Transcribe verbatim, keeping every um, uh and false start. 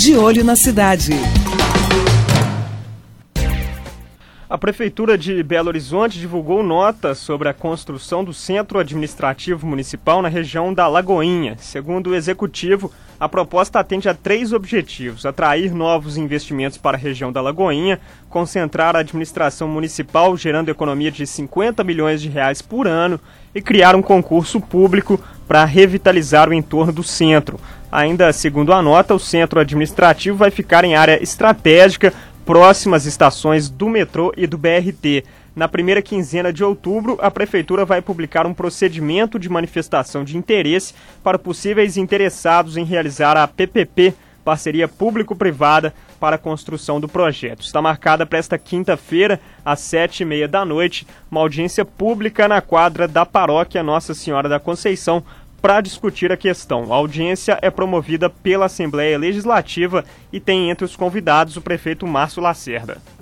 De Olho na Cidade. A Prefeitura de Belo Horizonte divulgou nota sobre a construção do Centro Administrativo Municipal na região da Lagoinha. Segundo o Executivo, a proposta atende a três objetivos: atrair novos investimentos para a região da Lagoinha, concentrar a administração municipal, gerando economia de cinquenta milhões de reais por ano, e criar um concurso público para revitalizar o entorno do centro. Ainda segundo a nota, o Centro Administrativo vai ficar em área estratégica, próximas estações do metrô e do B R T. Na primeira quinzena de outubro, a Prefeitura vai publicar um procedimento de manifestação de interesse para possíveis interessados em realizar a P P P, Parceria Público-Privada, para a construção do projeto. Está marcada para esta quinta-feira, às sete e meia da noite, uma audiência pública na quadra da Paróquia Nossa Senhora da Conceição, para discutir a questão. A audiência é promovida pela Assembleia Legislativa e tem entre os convidados o prefeito Márcio Lacerda.